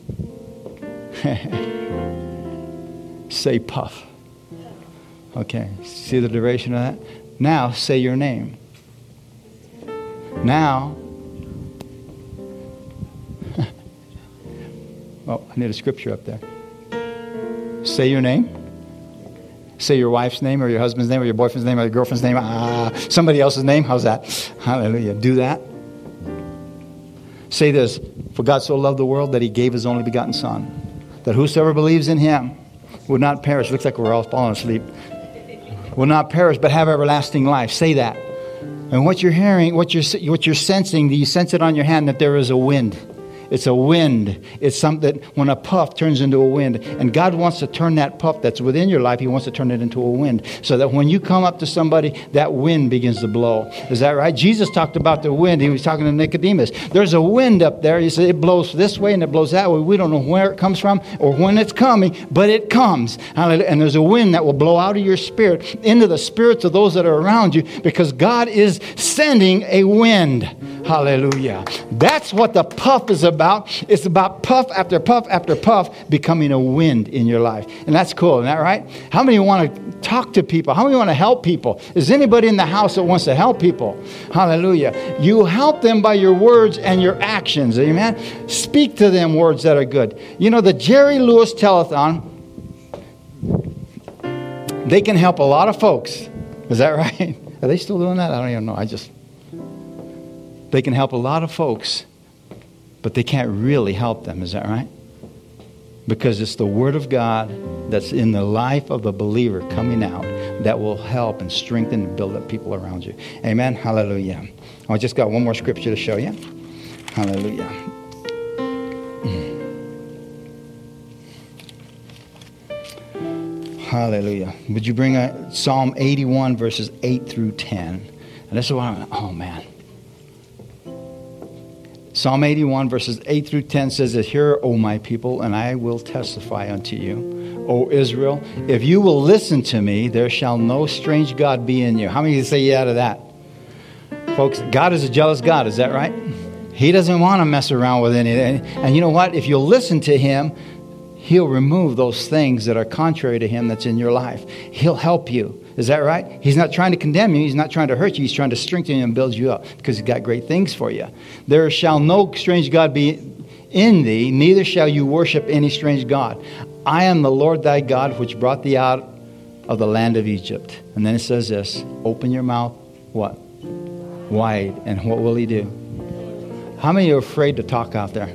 Say puff. Okay, see the duration of that? Now say your name. Now, oh, I need a scripture up there. Say your name. Say your wife's name or your husband's name or your boyfriend's name or your girlfriend's name. Ah, somebody else's name. How's that? Hallelujah. Do that. Say this. For God so loved the world that He gave His only begotten Son, that whosoever believes in Him would not perish. Looks like we're all falling asleep. Will not perish, but have everlasting life. Say that. And what you're hearing, what you're what you're sensing, you sense it on your hand that there is a wind. It's a wind. It's something when a puff turns into a wind. And God wants to turn that puff that's within your life, He wants to turn it into a wind. So that when you come up to somebody, that wind begins to blow. Is that right? Jesus talked about the wind. He was talking to Nicodemus. There's a wind up there. He said it blows this way and it blows that way. We don't know where it comes from or when it's coming, but it comes. And there's a wind that will blow out of your spirit into the spirits of those that are around you, because God is sending a wind. Hallelujah. That's what the puff is about. It's about puff after puff after puff becoming a wind in your life. And that's cool. Isn't that right? How many want to talk to people? How many want to help people? Is anybody in the house that wants to help people? Hallelujah. You help them by your words and your actions. Amen. Speak to them words that are good. You know, the Jerry Lewis Telethon, they can help a lot of folks. Is that right? Are they still doing that? I don't even know. I just... They can help a lot of folks but they can't really help them. Is that right? Because it's the Word of God that's in the life of the believer coming out that will help and strengthen and build up people around you. Amen? Hallelujah. I just got one more scripture to show you. Hallelujah. Hallelujah. Would you bring a Psalm eighty-one, verses eight through ten? And this is what I'm, oh man. Psalm eighty-one, verses eight through ten says that, "Hear, O my people, and I will testify unto you. O Israel, if you will listen to me, there shall no strange God be in you." How many of you say yeah to that? Folks, God is a jealous God. Is that right? He doesn't want to mess around with anything. And you know what? If you'll listen to him, he'll remove those things that are contrary to him that's in your life. He'll help you. Is that right? He's not trying to condemn you. He's not trying to hurt you. He's trying to strengthen you and build you up because he's got great things for you. "There shall no strange God be in thee, neither shall you worship any strange God. I am the Lord thy God, which brought thee out of the land of Egypt." And then it says this, "Open your mouth," what? "Wide, and what will he do?" How many are afraid to talk out there?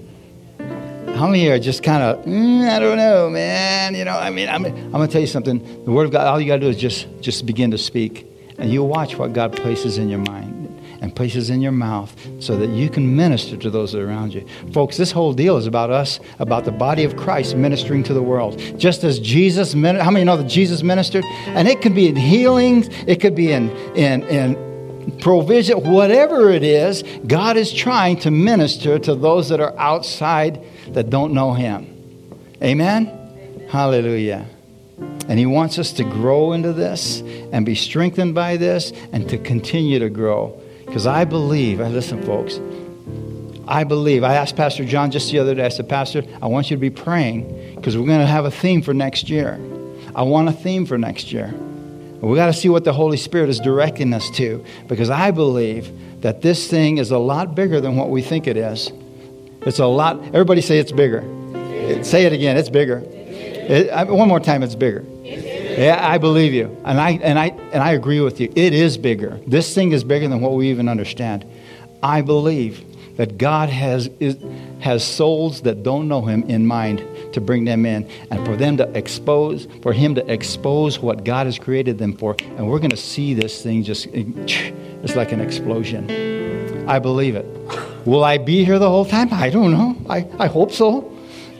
How many are just kind of, mm, I don't know, man. You know, I mean, I'm, I'm going to tell you something. The Word of God, all you got to do is just, just begin to speak. And you'll watch what God places in your mind and places in your mouth so that you can minister to those around you. Folks, this whole deal is about us, about the body of Christ ministering to the world. Just as Jesus, ministered, how many know that Jesus ministered? And it could be in healings. It could be in, in, in provision. Whatever it is, God is trying to minister to those that are outside that don't know him. Amen? Amen? Hallelujah. And he wants us to grow into this and be strengthened by this and to continue to grow. Because I believe, listen folks, I believe, I asked Pastor John just the other day, I said, "Pastor, I want you to be praying because we're going to have a theme for next year. I want a theme for next year. We got to see what the Holy Spirit is directing us to, because I believe that this thing is a lot bigger than what we think it is. It's a lot. Everybody say it's bigger. It, say it again. It's bigger. It, I, one more time. It's bigger. Yeah, I believe you, and I and I and I agree with you. It is bigger. This thing is bigger than what we even understand. I believe that God has is, has souls that don't know him in mind to bring them in, and for them to expose, for him to expose what God has created them for. And we're going to see this thing just, it's like an explosion. I believe it. Will I be here the whole time? I don't know. I, I hope so.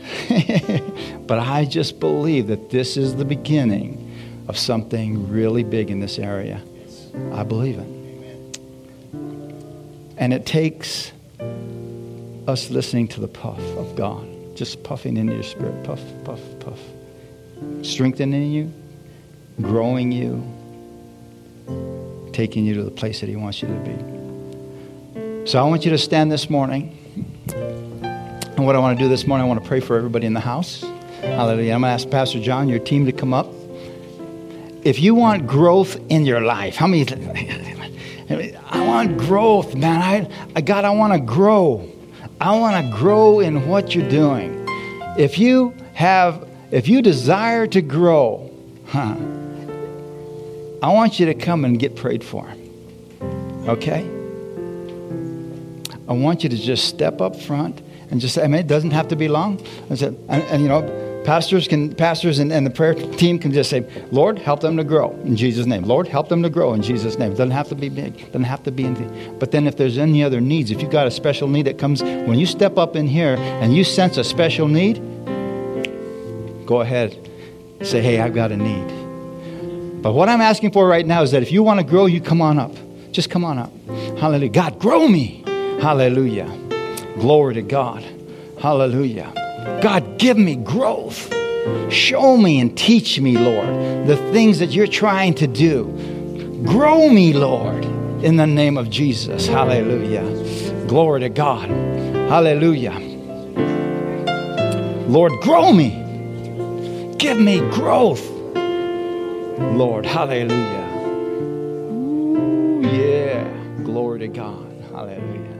But I just believe that this is the beginning of something really big in this area. I believe it. And it takes us listening to the puff of God. Just puffing into your spirit. Puff, puff, puff. Strengthening you, growing you, taking you to the place that he wants you to be. So I want you to stand this morning. And what I want to do this morning, I want to pray for everybody in the house. Hallelujah. I'm going to ask Pastor John, your team, to come up. If you want growth in your life, how many? I want growth, man. I, I God, I want to grow. I want to grow in what you're doing. If you have, if you desire to grow, huh? I want you to come and get prayed for. Okay? I want you to just step up front and just say, I mean, it doesn't have to be long. I said, and, and you know, pastors can, pastors and, and the prayer team can just say, Lord, help them to grow in Jesus' name. Lord, help them to grow in Jesus' name. It doesn't have to be big. It doesn't have to be anything. But then if there's any other needs, if you've got a special need that comes, when you step up in here and you sense a special need, go ahead. Say, hey, I've got a need. But what I'm asking for right now is that if you want to grow, you come on up. Just come on up. Hallelujah. God, grow me. Hallelujah. Glory to God. Hallelujah. God, give me growth. Show me and teach me, Lord, the things that you're trying to do. Grow me, Lord, in the name of Jesus. Hallelujah. Glory to God. Hallelujah. Lord, grow me. Give me growth. Lord, hallelujah. Ooh, yeah. Glory to God. Hallelujah.